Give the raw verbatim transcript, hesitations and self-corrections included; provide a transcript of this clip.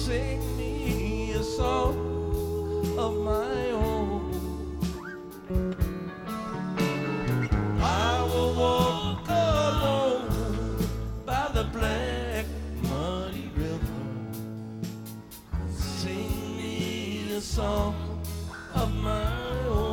sing me a song of my own. I will walk alone by the black muddy river, sing me a song of my own.